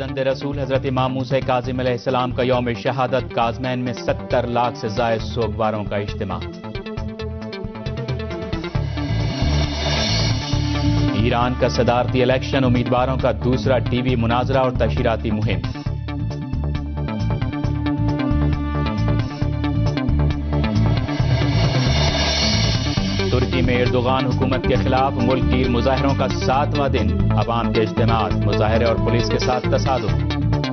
فرزند رسول حضرت امام موسیٰ کاظم علیہ السلام کا یوم شہادت، کاظمین میں 70 لاکھ سے زائد سوگواروں کا اجتماع۔ ایران کا صدارتی الیکشن، امیدواروں کا دوسرا ٹی وی مناظرہ اور تشہیراتی مہم۔ ترکی میں اردوغان حکومت کے خلاف ملک گیر مظاہروں کا 7واں دن، عوام کے اجتماعات، مظاہرے اور پولیس کے ساتھ تصادم۔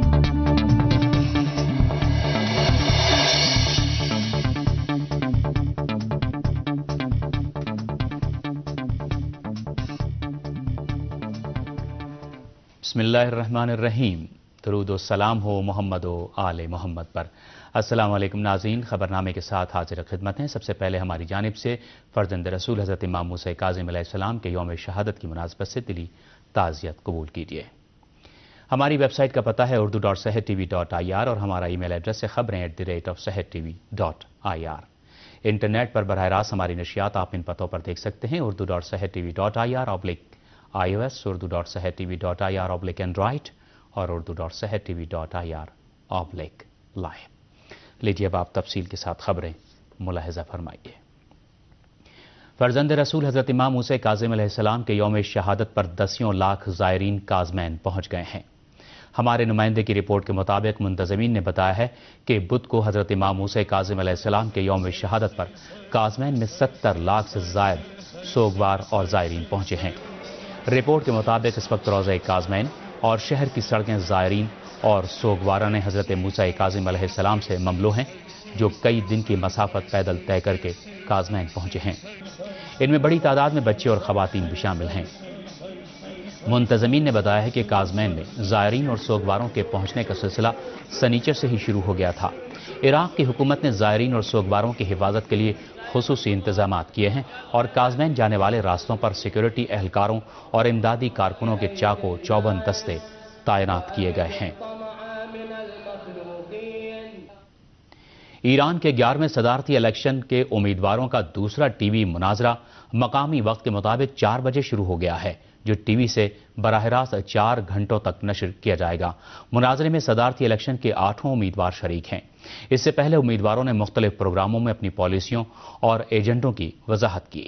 بسم اللہ الرحمن الرحیم، درود و سلام ہو محمد و آل محمد پر۔ السلام علیکم ناظرین، خبرنامے کے ساتھ حاضر خدمت ہیں۔ سب سے پہلے ہماری جانب سے فرزند رسول حضرت امام موسیٰ کاظم علیہ السلام کے یوم شہادت کی مناسبت سے دلی تعزیت قبول کیجیے۔ ہماری ویب سائٹ کا پتہ ہے urdu.sehertv.ir اور ہمارا ای میل ایڈریس ہے خبریں@sehertv.ir۔ انٹرنیٹ پر براہ راست ہماری نشریات آپ ان پتوں پر دیکھ سکتے ہیں: urdu.sehertv.ir/iOS، urdu.sehertv.ir/Android اور urdu.sehertv.ir/live۔ لیجیے اب آپ تفصیل کے ساتھ خبریں ملاحظہ فرمائیے۔ فرزند رسول حضرت امام موسیٰ کاظم علیہ السلام کے یوم شہادت پر دسیوں لاکھ زائرین کاظمین پہنچ گئے ہیں۔ ہمارے نمائندے کی رپورٹ کے مطابق منتظمین نے بتایا ہے کہ بدھ کو حضرت امام موسیٰ کاظم علیہ السلام کے یوم شہادت پر کاظمین میں 70 لاکھ سے زائد سوگوار اور زائرین پہنچے ہیں۔ رپورٹ کے مطابق اس وقت روضہ کاظمین اور شہر کی سڑکیں زائرین اور سوگواران حضرت موسیٰ کاظم علیہ السلام سے مملو ہیں، جو کئی دن کی مسافت پیدل طے کر کے کاظمین پہنچے ہیں۔ ان میں بڑی تعداد میں بچے اور خواتین بھی شامل ہیں۔ منتظمین نے بتایا ہے کہ کاظمین میں زائرین اور سوگواروں کے پہنچنے کا سلسلہ سنیچر سے ہی شروع ہو گیا تھا۔ عراق کی حکومت نے زائرین اور سوگواروں کی حفاظت کے لیے خصوصی انتظامات کیے ہیں اور کاظمین جانے والے راستوں پر سیکیورٹی اہلکاروں اور امدادی کارکنوں کے چاق و چوبند دستے تعینات کیے گئے ہیں۔ ایران کے 11ویں صدارتی الیکشن کے امیدواروں کا دوسرا ٹی وی مناظرہ مقامی وقت کے مطابق 4 بجے شروع ہو گیا ہے، جو ٹی وی سے براہ راست 4 گھنٹوں تک نشر کیا جائے گا۔ مناظرے میں صدارتی الیکشن کے 8 امیدوار شریک ہیں۔ اس سے پہلے امیدواروں نے مختلف پروگراموں میں اپنی پالیسیوں اور ایجنڈوں کی وضاحت کی۔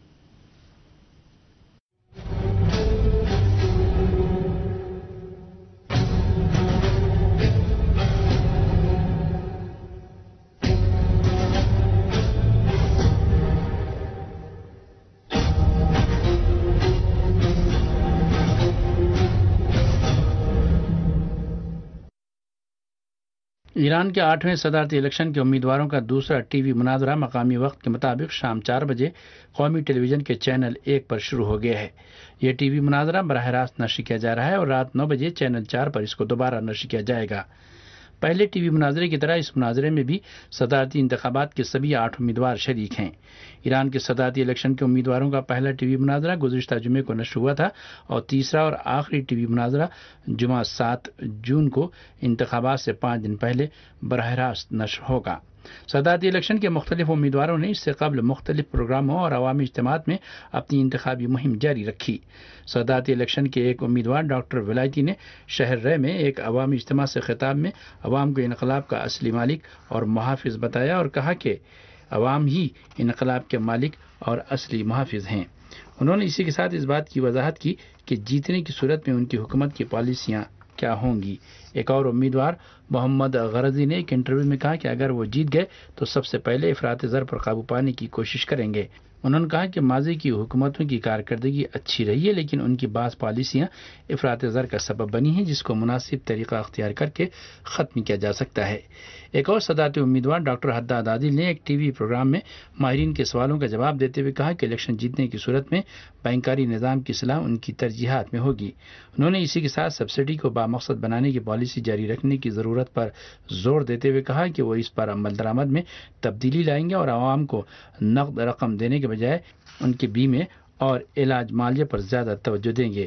ایران کے 8ویں صدارتی الیکشن کے امیدواروں کا دوسرا ٹی وی مناظرہ مقامی وقت کے مطابق شام 4 بجے قومی ٹیلی ویژن کے چینل 1 پر شروع ہو گیا ہے۔ یہ ٹی وی مناظرہ براہ راست نشر کیا جا رہا ہے اور رات 9 بجے چینل 4 پر اس کو دوبارہ نشر کیا جائے گا۔ پہلے ٹی وی مناظرے کی طرح اس مناظرے میں بھی صدارتی انتخابات کے سبھی 8 امیدوار شریک ہیں۔ ایران کے صدارتی الیکشن کے امیدواروں کا پہلا ٹی وی مناظرہ گزشتہ جمعے کو نشر ہوا تھا اور تیسرا اور آخری ٹی وی مناظرہ جمعہ 7 جون کو انتخابات سے 5 دن پہلے براہ راست نشر ہوگا۔ صدارتی الیکشن کے مختلف امیدواروں نے اس سے قبل مختلف پروگراموں اور عوامی اجتماعات میں اپنی انتخابی مہم جاری رکھی۔ صدارتی الیکشن کے ایک امیدوار ڈاکٹر ولایتی نے شہر رے میں ایک عوامی اجتماع سے خطاب میں عوام کو انقلاب کا اصلی مالک اور محافظ بتایا اور کہا کہ عوام ہی انقلاب کے مالک اور اصلی محافظ ہیں۔ انہوں نے اسی کے ساتھ اس بات کی وضاحت کی کہ جیتنے کی صورت میں ان کی حکومت کی پالیسیاں کیا ہوں گی۔ ایک اور امیدوار محمد غرضی نے ایک انٹرویو میں کہا کہ اگر وہ جیت گئے تو سب سے پہلے افراط زر پر قابو پانے کی کوشش کریں گے۔ انہوں نے کہا کہ ماضی کی حکومتوں کی کارکردگی اچھی رہی ہے، لیکن ان کی بعض پالیسیاں افراط زر کا سبب بنی ہیں جس کو مناسب طریقہ اختیار کر کے ختم کیا جا سکتا ہے۔ ایک اور صدارتی امیدوار ڈاکٹر حداد عادل نے ایک ٹی وی پروگرام میں ماہرین کے سوالوں کا جواب دیتے ہوئے کہا کہ الیکشن جیتنے کی صورت میں بینکاری نظام کی اصلاح ان کی ترجیحات میں ہوگی۔ انہوں نے اسی کے ساتھ سبسڈی کو بامقصد بنانے کی پالیسی جاری رکھنے کی ضرورت پر زور دیتے ہوئے کہا کہ وہ اس پر عمل درآمد میں تبدیلی لائیں گے اور عوام کو نقد رقم دینے کے بجائے ان کے بیمے اور علاج مالیہ پر زیادہ توجہ دیں گے۔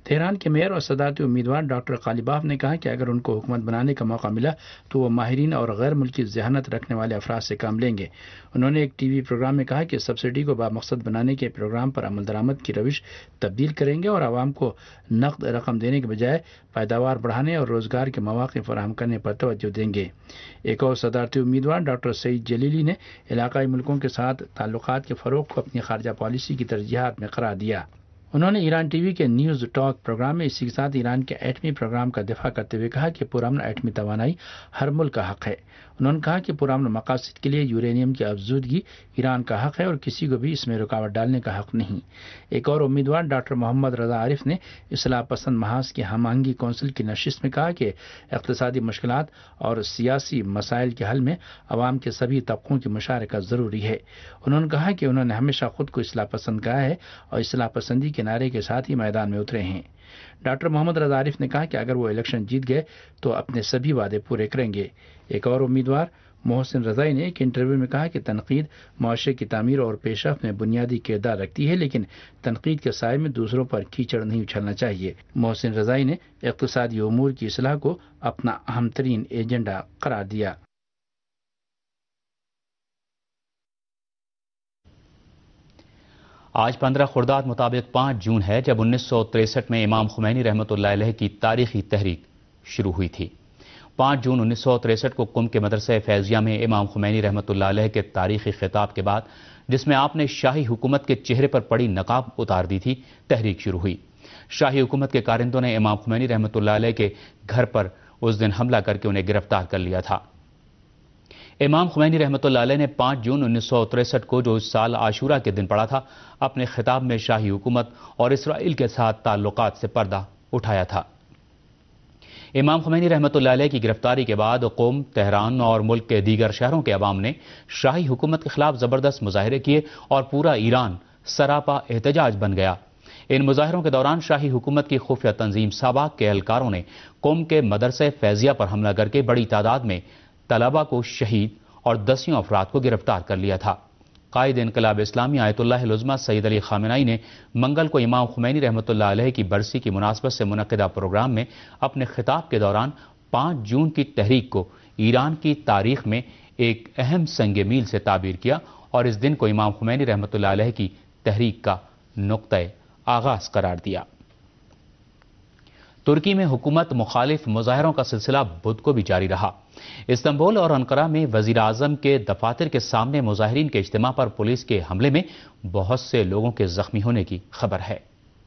تہران کے میئر اور صدارتی امیدوار ڈاکٹر غالباف نے کہا کہ اگر ان کو حکومت بنانے کا موقع ملا تو وہ ماہرین اور غیر ملکی ذہانت رکھنے والے افراد سے کام لیں گے۔ انہوں نے ایک ٹی وی پروگرام میں کہا کہ سبسڈی کو بامقصد بنانے کے پروگرام پر عمل درآمد کی روش تبدیل کریں گے اور عوام کو نقد رقم دینے کے بجائے پیداوار بڑھانے اور روزگار کے مواقع فراہم کرنے پر توجہ دیں گے۔ ایک اور صدارتی امیدوار ڈاکٹر سعید جلیلی نے علاقائی ملکوں کے ساتھ تعلقات کے فروغ کو اپنی خارجہ پالیسی کی ترجیحات میں قرار دیا۔ انہوں نے ایران ٹی وی کے نیوز ٹاک پروگرام میں اسی کے ساتھ ایران کے ایٹمی پروگرام کا دفاع کرتے ہوئے کہا کہ پرامن ایٹمی توانائی ہر ملک کا حق ہے۔ انہوں نے کہا کہ پرامن مقاصد کے لیے یورینیم کی افزودگی ایران کا حق ہے اور کسی کو بھی اس میں رکاوٹ ڈالنے کا حق نہیں۔ ایک اور امیدوار ڈاکٹر محمد رضا عارف نے اصلاح پسند محاذ کی ہم آہنگی کونسل کی نشست میں کہا کہ اقتصادی مشکلات اور سیاسی مسائل کے حل میں عوام کے سبھی طبقوں کی مشارکت ضروری ہے۔ انہوں نے کہا کہ انہوں نے ہمیشہ خود کو اصلاح پسند کہا ہے اور اصلاح پسندی کے نعرے کے ساتھ ہی میدان میں اترے ہیں۔ ڈاکٹر محمد رضا عارف نے کہا کہ اگر وہ الیکشن جیت گئے تو اپنے سبھی وعدے پورے کریں گے۔ ایک اور امیدوار محسن رضائی نے ایک انٹرویو میں کہا کہ تنقید معاشرے کی تعمیر اور پیش رفت میں بنیادی کردار رکھتی ہے، لیکن تنقید کے سائے میں دوسروں پر کیچڑ نہیں اچھلنا چاہیے۔ محسن رضائی نے اقتصادی امور کی اصلاح کو اپنا اہم ترین ایجنڈا قرار دیا۔ آج 15 خرداد مطابق 5 جون ہے جب 1963 میں امام خمینی رحمۃ اللہ علیہ کی تاریخی تحریک شروع ہوئی تھی۔ 5 جون 1963 کو قم کے مدرسہ فیضیہ میں امام خمینی رحمۃ اللہ علیہ کے تاریخی خطاب کے بعد، جس میں آپ نے شاہی حکومت کے چہرے پر پڑی نقاب اتار دی تھی، تحریک شروع ہوئی۔ شاہی حکومت کے کارندوں نے امام خمینی رحمۃ اللہ علیہ کے گھر پر اس دن حملہ کر کے انہیں گرفتار کر لیا تھا۔ امام خمینی رحمۃ اللہ علیہ نے 5 جون 1963 کو، جو اس سال عاشورہ کے دن پڑا تھا، اپنے خطاب میں شاہی حکومت اور اسرائیل کے ساتھ تعلقات سے پردہ اٹھایا تھا۔ امام خمینی رحمۃ اللہ علیہ کی گرفتاری کے بعد قم، تہران اور ملک کے دیگر شہروں کے عوام نے شاہی حکومت کے خلاف زبردست مظاہرے کیے اور پورا ایران سراپا احتجاج بن گیا۔ ان مظاہروں کے دوران شاہی حکومت کی خفیہ تنظیم ساباق کے اہلکاروں نے قم کے مدرسہ فیضیہ پر حملہ کر کے بڑی تعداد میں طلبہ کو شہید اور دسیوں افراد کو گرفتار کر لیا تھا۔ قائد انقلاب اسلامی آیت اللہ العظمیٰ سید علی خامنہئی نے منگل کو امام خمینی رحمۃ اللہ علیہ کی برسی کی مناسبت سے منعقدہ پروگرام میں اپنے خطاب کے دوران 5 جون کی تحریک کو ایران کی تاریخ میں ایک اہم سنگ میل سے تعبیر کیا اور اس دن کو امام خمینی رحمۃ اللہ علیہ کی تحریک کا نقطۂ آغاز قرار دیا۔ ترکی میں حکومت مخالف مظاہروں کا سلسلہ بدھ کو بھی جاری رہا۔ استنبول اور انقرہ میں وزیر اعظم کے دفاتر کے سامنے مظاہرین کے اجتماع پر پولیس کے حملے میں بہت سے لوگوں کے زخمی ہونے کی خبر ہے۔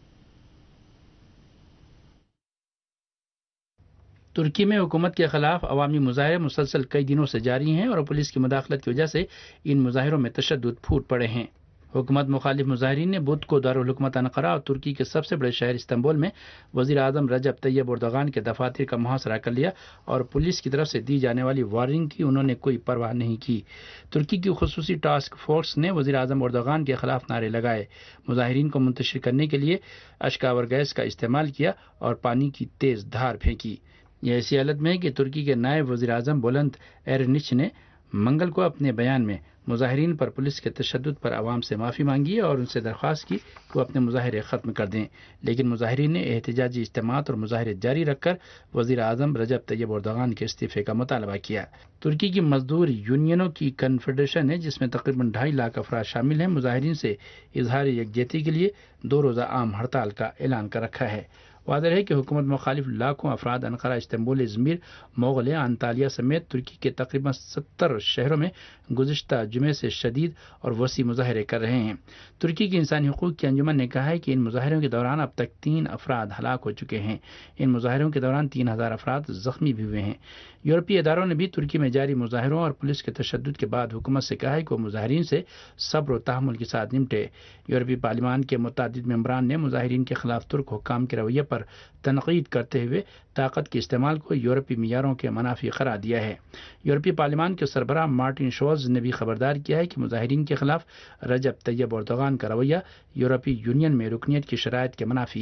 ترکی میں حکومت کے خلاف عوامی مظاہرے مسلسل کئی دنوں سے جاری ہیں اور پولیس کی مداخلت کی وجہ سے ان مظاہروں میں تشدد پھوٹ پڑے ہیں۔ حکومت مخالف مظاہرین نے بدھ کو دارالحکومت انقرہ اور ترکی کے سب سے بڑے شہر استنبول میں وزیر اعظم رجب طیب اردوغان کے دفاتر کا محاصرہ کر لیا اور پولیس کی طرف سے دی جانے والی وارننگ کی انہوں نے کوئی پرواہ نہیں کی۔ ترکی کی خصوصی ٹاسک فورس نے وزیر اعظم اردوغان کے خلاف نعرے لگائے، مظاہرین کو منتشر کرنے کے لیے اشکاور گیس کا استعمال کیا اور پانی کی تیز دھار پھینکی۔ یہ ایسی حالت میں ہے کہ ترکی کے نائب وزیر اعظم بولند ایرنچ نے منگل کو اپنے بیان میں مظاہرین پر پولیس کے تشدد پر عوام سے معافی مانگی اور ان سے درخواست کی کہ وہ اپنے مظاہرے ختم کر دیں، لیکن مظاہرین نے احتجاجی اجتماعات اور مظاہرے جاری رکھ کر وزیر اعظم رجب طیب اردوغان کے استعفے کا مطالبہ کیا۔ ترکی کی مزدور یونینوں کی کنفیڈریشن ہے، جس میں تقریباً 2.5 لاکھ افراد شامل ہیں، مظاہرین سے اظہار یکجہتی کے لیے 2 روزہ عام ہڑتال کا اعلان کر رکھا ہے۔ واضح ہے کہ حکومت مخالف لاکھوں افراد Ankara, Istanbul, Izmir, Mugla, Antalya سمیت ترکی کے تقریباً 70 شہروں میں گزشتہ جمعے سے شدید اور وسیع مظاہرے کر رہے ہیں۔ ترکی کی انسانی حقوق کی انجمن نے کہا ہے کہ ان مظاہروں کے دوران اب تک 3 افراد ہلاک ہو چکے ہیں۔ ان مظاہروں کے دوران 3000 افراد زخمی بھی ہوئے ہیں۔ یورپی اداروں نے بھی ترکی میں جاری مظاہروں اور پولیس کے تشدد کے بعد حکومت سے کہا ہے کہ وہ مظاہرین سے صبر و تحمل کے ساتھ نمٹے۔ یورپی پارلیمان کے متعدد ممبران نے مظاہرین کے خلاف ترک حکام کے رویے پر تنقید کرتے ہوئے طاقت کے استعمال کو یورپی معیاروں کے منافی قرار دیا ہے۔ یورپی پارلیمان کے سربراہ مارٹن شولز نے بھی خبردار کیا ہے کہ مظاہرین کے خلاف رجب طیب اردوغان کا رویہ یورپی یونین میں رکنیت کی شرائط کے منافی ہے۔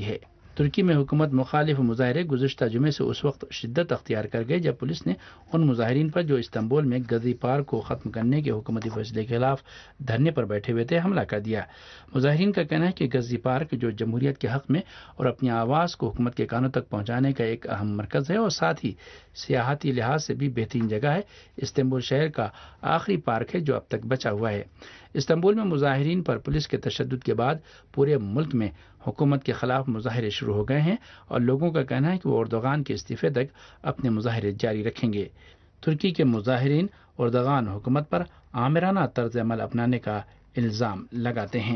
ترکی میں حکومت مخالف مظاہرے گزشتہ جمعے سے اس وقت شدت اختیار کر گئے جب پولیس نے ان مظاہرین پر جو استنبول میں گزی پارک کو ختم کرنے کے حکومتی فیصلے کے خلاف دھرنے پر بیٹھے ہوئے تھے حملہ کر دیا۔ مظاہرین کا کہنا ہے کہ گزی پارک جو جمہوریت کے حق میں اور اپنی آواز کو حکومت کے کانوں تک پہنچانے کا ایک اہم مرکز ہے اور ساتھ ہی سیاحتی لحاظ سے بھی بہترین جگہ ہے، استنبول شہر کا آخری پارک ہے جو اب تک بچا ہوا ہے۔ استنبول میں مظاہرین پر پولیس کے تشدد کے بعد پورے ملک میں حکومت کے خلاف مظاہرے شروع ہو گئے ہیں اور لوگوں کا کہنا ہے کہ وہ اردوغان کے استعفے تک اپنے مظاہرے جاری رکھیں گے۔ ترکی کے مظاہرین اردوغان حکومت پر آمرانہ طرز عمل اپنانے کا الزام لگاتے ہیں۔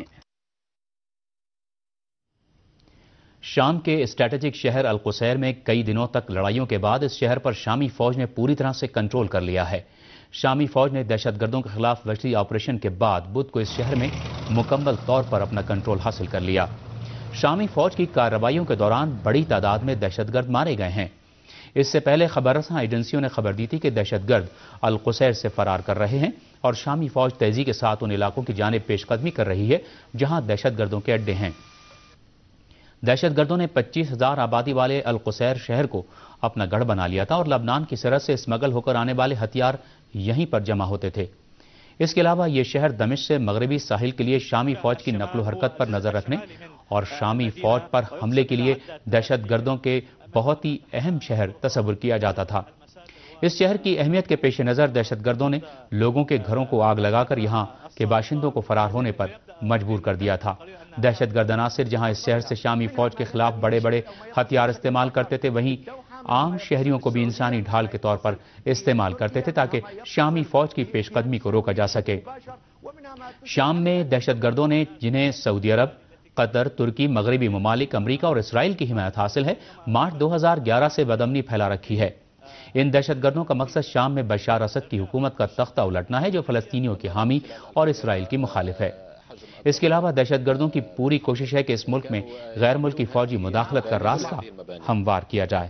شام کے اسٹریٹجک شہر القصیر میں کئی دنوں تک لڑائیوں کے بعد اس شہر پر شامی فوج نے پوری طرح سے کنٹرول کر لیا ہے۔ شامی فوج نے دہشت گردوں کے خلاف وحشی آپریشن کے بعد بدھ کو اس شہر میں مکمل طور پر اپنا کنٹرول حاصل کر لیا۔ شامی فوج کی کارروائیوں کے دوران بڑی تعداد میں دہشت گرد مارے گئے ہیں۔ اس سے پہلے خبر رساں ایجنسیوں نے خبر دی تھی کہ دہشت گرد القصیر سے فرار کر رہے ہیں اور شامی فوج تیزی کے ساتھ ان علاقوں کی جانب پیش قدمی کر رہی ہے جہاں دہشت گردوں کے اڈے ہیں۔ دہشت گردوں نے 25,000 آبادی والے القصیر شہر کو اپنا گڑھ بنا لیا تھا اور لبنان کی سرحد سے اسمگل ہو کر آنے والے ہتھیار یہیں پر جمع ہوتے تھے۔ اس کے علاوہ یہ شہر دمشق سے مغربی ساحل کے لیے شامی فوج کی نقل و حرکت پر نظر رکھنے اور شامی فوج پر حملے کے لیے دہشت گردوں کے بہت ہی اہم شہر تصور کیا جاتا تھا۔ اس شہر کی اہمیت کے پیش نظر دہشت گردوں نے لوگوں کے گھروں کو آگ لگا کر یہاں کے باشندوں کو فرار ہونے پر مجبور کر دیا تھا۔ دہشت گرد عناصر جہاں اس شہر سے شامی فوج کے خلاف بڑے بڑے ہتھیار استعمال کرتے تھے، وہیں عام شہریوں کو بھی انسانی ڈھال کے طور پر استعمال کرتے تھے تاکہ شامی فوج کی پیش قدمی کو روکا جا سکے۔ شام میں دہشت گردوں نے جنہیں سعودی عرب، قطر، ترکی، مغربی ممالک، امریکہ اور اسرائیل کی حمایت حاصل ہے، مارچ 2011 سے بدامنی پھیلا رکھی ہے۔ ان دہشت گردوں کا مقصد شام میں بشار اسد کی حکومت کا تختہ الٹنا ہے جو فلسطینیوں کی حامی اور اسرائیل کی مخالف ہے۔ اس کے علاوہ دہشت گردوں کی پوری کوشش ہے کہ اس ملک میں غیر ملکی فوجی مداخلت کا راستہ ہموار کیا جائے۔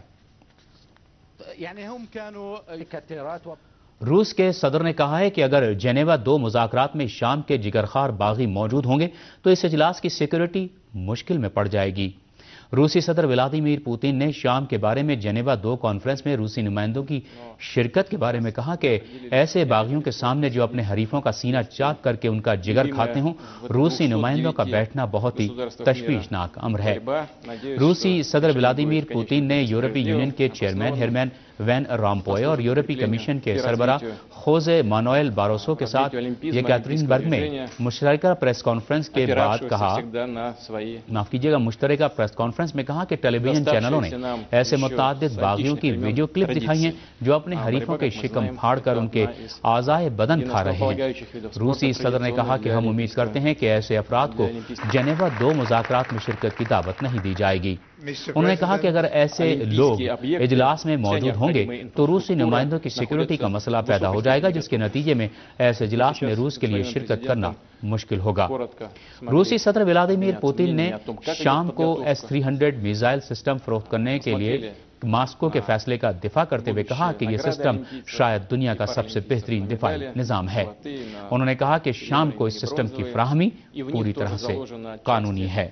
روس کے صدر نے کہا ہے کہ اگر جنیوا 2 مذاکرات میں شام کے جگرخوار باغی موجود ہوں گے تو اس اجلاس کی سیکیورٹی مشکل میں پڑ جائے گی۔ روسی صدر ولادیمیر پوتن نے شام کے بارے میں جنیوا 2 کانفرنس میں روسی نمائندوں کی شرکت کے بارے میں کہا کہ ایسے باغیوں کے سامنے جو اپنے حریفوں کا سینہ چاک کر کے ان کا جگر کھاتے ہوں، روسی نمائندوں کا بیٹھنا بہت ہی تشویشناک امر ہے۔ روسی صدر ولادیمیر پوتن نے یورپی یونین کے چیئرمین ہرمین وین رامپوئے اور یورپی کمیشن کے سربراہ خوزے مانوئل باروسو کے ساتھ یکاترین برگ میں مشترکہ پریس کانفرنس کے بعد کہا مشترکہ پریس کانفرنس میں کہا کہ ٹیلی ویژن چینلوں نے ایسے متعدد باغیوں کی ویڈیو کلپ دکھائی ہیں جو اپنے حریفوں کے شکم پھاڑ کر ان کے اعضائے بدن کھا رہے ہیں۔ روسی صدر نے کہا کہ ہم امید کرتے ہیں کہ ایسے افراد کو جنیوا 2 مذاکرات میں شرکت کی دعوت نہیں دی جائے گی۔ انہوں نے کہا کہ اگر ایسے لوگ اجلاس میں موجود ہوں گے تو روسی نمائندوں کی سیکیورٹی کا مسئلہ پیدا ہو جائے گا جس کے نتیجے میں ایسے اجلاس میں روس کے لیے شرکت کرنا مشکل ہوگا۔ روسی صدر ولادیمیر پوتن نے شام کو S-300 میزائل سسٹم فروخت کرنے کے لیے ماسکو کے فیصلے کا دفاع کرتے ہوئے کہا کہ یہ سسٹم شاید دنیا کا سب سے بہترین دفاعی نظام ہے۔ انہوں نے کہا کہ شام کو اس سسٹم کی فراہمی پوری طرح سے قانونی ہے۔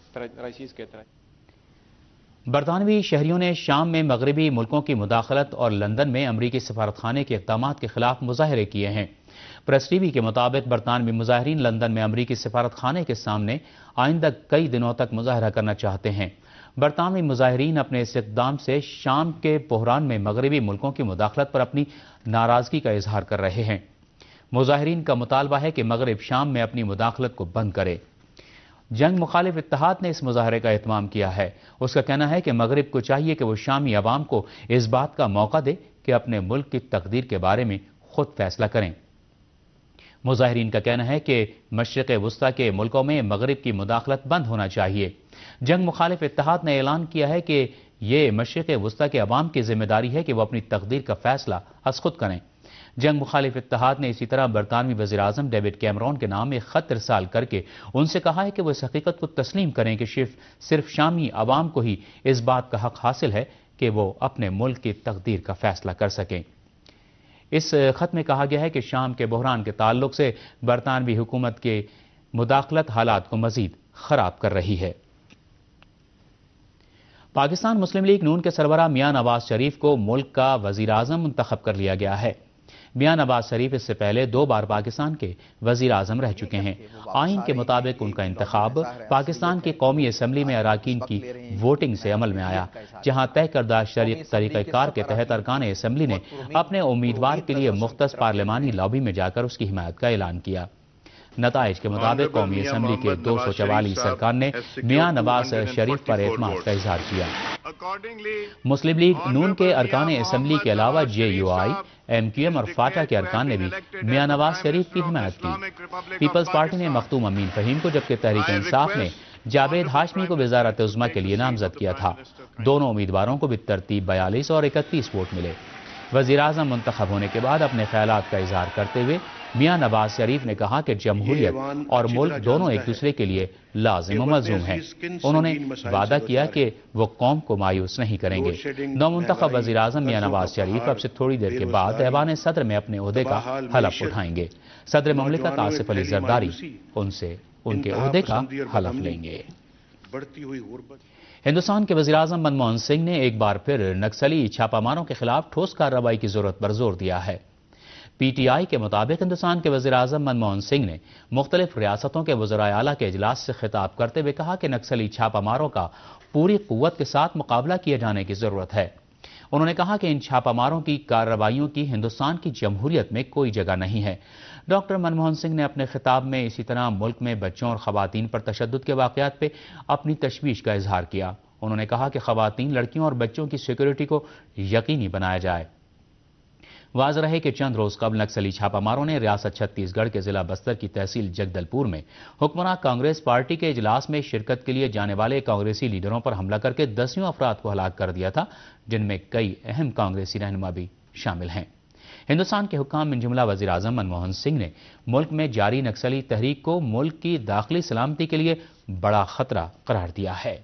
برطانوی شہریوں نے شام میں مغربی ملکوں کی مداخلت اور لندن میں امریکی سفارتخانے کے اقدامات کے خلاف مظاہرے کیے ہیں۔ پریس ٹی وی کے مطابق برطانوی مظاہرین لندن میں امریکی سفارتخانے کے سامنے آئندہ کئی دنوں تک مظاہرہ کرنا چاہتے ہیں۔ برطانوی مظاہرین اپنے اس اقدام سے شام کے بحران میں مغربی ملکوں کی مداخلت پر اپنی ناراضگی کا اظہار کر رہے ہیں۔ مظاہرین کا مطالبہ ہے کہ مغرب شام میں اپنی مداخلت کو بند کرے۔ جنگ مخالف اتحاد نے اس مظاہرے کا اہتمام کیا ہے۔ اس کا کہنا ہے کہ مغرب کو چاہیے کہ وہ شامی عوام کو اس بات کا موقع دے کہ اپنے ملک کی تقدیر کے بارے میں خود فیصلہ کریں۔ مظاہرین کا کہنا ہے کہ مشرق وسطی کے ملکوں میں مغرب کی مداخلت بند ہونا چاہیے۔ جنگ مخالف اتحاد نے اعلان کیا ہے کہ یہ مشرق وسطی کے عوام کی ذمہ داری ہے کہ وہ اپنی تقدیر کا فیصلہ از خود کریں۔ جنگ مخالف اتحاد نے اسی طرح برطانوی وزیر اعظم ڈیوڈ کیمرون کے نام ایک خط ارسال کر کے ان سے کہا ہے کہ وہ اس حقیقت کو تسلیم کریں کہ صرف شامی عوام کو ہی اس بات کا حق حاصل ہے کہ وہ اپنے ملک کی تقدیر کا فیصلہ کر سکیں۔ اس خط میں کہا گیا ہے کہ شام کے بحران کے تعلق سے برطانوی حکومت کے مداخلت حالات کو مزید خراب کر رہی ہے۔ پاکستان مسلم لیگ نون کے سربراہ میاں نواز شریف کو ملک کا وزیر اعظم منتخب کر لیا گیا ہے۔ میاں نواز شریف اس سے پہلے 2 بار پاکستان کے وزیر اعظم رہ چکے ہیں۔ آئین کے مطابق ان کا انتخاب پاکستان کی قومی اسمبلی میں اراکین کی ووٹنگ سے عمل میں آیا، جہاں طے کردہ طریقہ کار کے تحت ارکان اسمبلی نے اپنے امیدوار کے لیے مختص پارلیمانی لابی میں جا کر اس کی حمایت کا اعلان کیا۔ نتائج کے مطابق قومی اسمبلی کے 244 ارکان نے میاں نواز شریف پر اعتماد کا اظہار کیا۔ مسلم لیگ نون کے ارکان اسمبلی کے علاوہ JUI، MQM اور فاٹا کے ارکان نے بھی میاں نواز شریف کی حمایت کی۔ پیپلز پارٹی نے مختوم امین فہیم کو، جبکہ تحریک انصاف نے جاوید ہاشمی کو وزارت عظمیٰ کے لیے نامزد کیا تھا۔ دونوں امیدواروں کو بالترتیب 42 اور 31 ووٹ ملے۔ وزیر اعظم منتخب ہونے کے بعد اپنے خیالات کا اظہار کرتے ہوئے میاں نواز شریف نے کہا کہ جمہوریت اور ملک دونوں ایک دوسرے کے لیے لازم و ملزوم ہیں۔ انہوں نے وعدہ کیا کہ وہ قوم کو مایوس نہیں کریں گے۔ نومنتخب وزیر اعظم میاں نواز شریف اب سے تھوڑی دیر کے بعد ایوان صدر میں اپنے عہدے کا حلف اٹھائیں گے۔ صدر مملکت آصف علی زرداری ان سے ان کے عہدے کا حلف لیں گے۔ ہندوستان کے وزیر اعظم منموہن سنگھ نے ایک بار پھر نکسلی چھاپہ ماروں کے خلاف ٹھوس کارروائی کی ضرورت پر زور دیا ہے۔ PTI کے مطابق ہندوستان کے وزیر اعظم منموہن سنگھ نے مختلف ریاستوں کے وزرائے اعلیٰ کے اجلاس سے خطاب کرتے ہوئے کہا کہ نکسلی چھاپہ ماروں کا پوری قوت کے ساتھ مقابلہ کیے جانے کی ضرورت ہے۔ انہوں نے کہا کہ ان چھاپہ ماروں کی کارروائیوں کی ہندوستان کی جمہوریت میں کوئی جگہ نہیں ہے۔ ڈاکٹر منموہن سنگھ نے اپنے خطاب میں اسی طرح ملک میں بچوں اور خواتین پر تشدد کے واقعات پہ اپنی تشویش کا اظہار کیا۔ انہوں نے کہا کہ خواتین، لڑکیوں اور بچوں کی سیکیورٹی کو یقینی بنایا جائے۔ واضح رہے کہ چند روز قبل نکسلی چھاپہ ماروں نے ریاست چھتیس گڑھ کے ضلع بستر کی تحصیل جگدل پور میں حکمراں کانگریس پارٹی کے اجلاس میں شرکت کے لیے جانے والے کانگریسی لیڈروں پر حملہ کر کے 10 افراد کو ہلاک کر دیا تھا، جن میں کئی اہم کانگریسی رہنما بھی شامل ہیں۔ ہندوستان کے حکام من جملہ وزیر اعظم منموہن سنگھ نے ملک میں جاری نکسلی تحریک کو ملک کی داخلی سلامتی کے لیے بڑا خطرہ قرار دیا ہے۔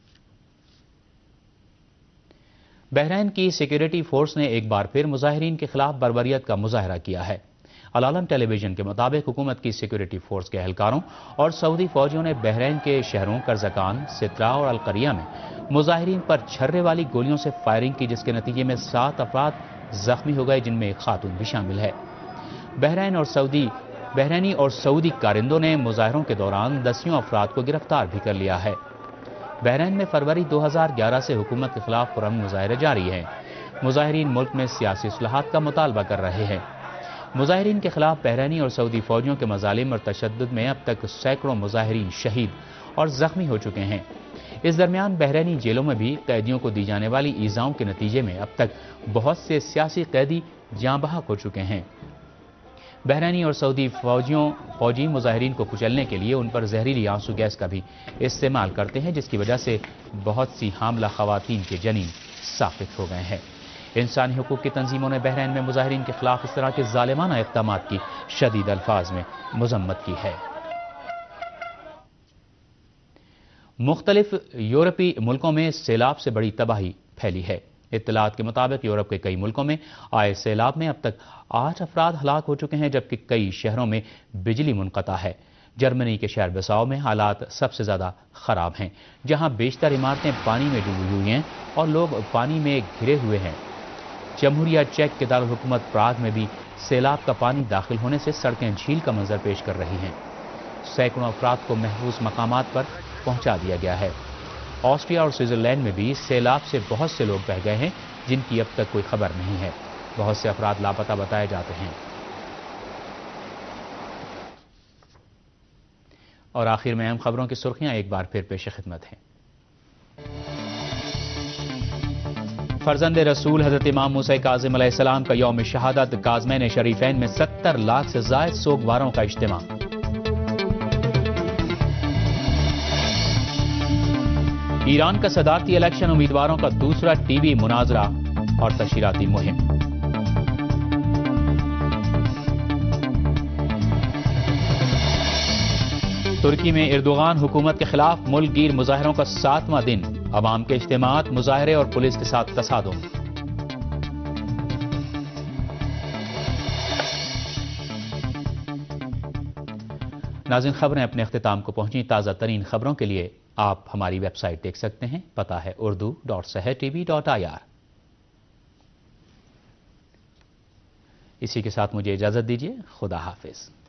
بحرین کی سیکیورٹی فورس نے ایک بار پھر مظاہرین کے خلاف بربریت کا مظاہرہ کیا ہے۔ العالم ٹیلی ویژن کے مطابق حکومت کی سیکیورٹی فورس کے اہلکاروں اور سعودی فوجیوں نے بحرین کے شہروں کرزکان، سترا اور القریہ میں مظاہرین پر چھرے والی گولیوں سے فائرنگ کی، جس کے نتیجے میں 7 افراد زخمی ہو گئے، جن میں ایک خاتون بھی شامل ہے۔ بحرینی اور سعودی کارندوں نے مظاہروں کے دوران 10 افراد کو گرفتار بھی کر لیا ہے۔ بحرین میں فروری 2011 سے حکومت کے خلاف پرامن مظاہرے جاری ہیں۔ مظاہرین ملک میں سیاسی اصلاحات کا مطالبہ کر رہے ہیں۔ مظاہرین کے خلاف بحرینی اور سعودی فوجیوں کے مظالم اور تشدد میں اب تک سینکڑوں مظاہرین شہید اور زخمی ہو چکے ہیں۔ اس درمیان بحرینی جیلوں میں بھی قیدیوں کو دی جانے والی ایذاؤں کے نتیجے میں اب تک بہت سے سیاسی قیدی جاں بحق ہو چکے ہیں۔ بحرینی اور سعودی فوجی مظاہرین کو کچلنے کے لیے ان پر زہریلی آنسو گیس کا بھی استعمال کرتے ہیں، جس کی وجہ سے بہت سی حاملہ خواتین کے جنین ساقط ہو گئے ہیں۔ انسانی حقوق کی تنظیموں نے بحرین میں مظاہرین کے خلاف اس طرح کے ظالمانہ اقدامات کی شدید الفاظ میں مذمت کی ہے۔ مختلف یورپی ملکوں میں سیلاب سے بڑی تباہی پھیلی ہے۔ اطلاعات کے مطابق یورپ کے کئی ملکوں میں آئے سیلاب میں اب تک 8 افراد ہلاک ہو چکے ہیں، جبکہ کئی شہروں میں بجلی منقطع ہے۔ جرمنی کے شہر بیساؤ میں حالات سب سے زیادہ خراب ہیں، جہاں بیشتر عمارتیں پانی میں ڈوبی ہوئی ہیں اور لوگ پانی میں گھرے ہوئے ہیں۔ جمہوریہ چیک کے دارالحکومت پراگ میں بھی سیلاب کا پانی داخل ہونے سے سڑکیں جھیل کا منظر پیش کر رہی ہیں۔ سینکڑوں افراد کو محفوظ مقامات پر پہنچا دیا گیا ہے۔ آسٹریا اور سوئٹزرلینڈ میں بھی سیلاب سے بہت سے لوگ بہہ گئے ہیں، جن کی اب تک کوئی خبر نہیں ہے۔ بہت سے افراد لاپتہ بتائے جاتے ہیں۔ اور آخر میں اہم خبروں کی سرخیاں ایک بار پھر پیش خدمت ہیں۔ فرزند رسول حضرت امام موسیٰ کاظم علیہ السلام کا یوم شہادت، کاظمین شریفین میں 70 لاکھ سے زائد سوگواروں کا اجتماع۔ ایران کا صدارتی الیکشن، امیدواروں کا دوسرا ٹی وی مناظرہ اور تشہیراتی مہم۔ ترکی میں اردوغان حکومت کے خلاف ملک گیر مظاہروں کا 7واں دن، عوام کے اجتماعات، مظاہرے اور پولیس کے ساتھ تصادم۔ ناظرین، خبریں اپنے اختتام کو پہنچیں۔ تازہ ترین خبروں کے لیے آپ ہماری ویب سائٹ دیکھ سکتے ہیں، پتہ ہے urdu.sehertv.ir۔ اسی کے ساتھ مجھے اجازت دیجیے، خدا حافظ۔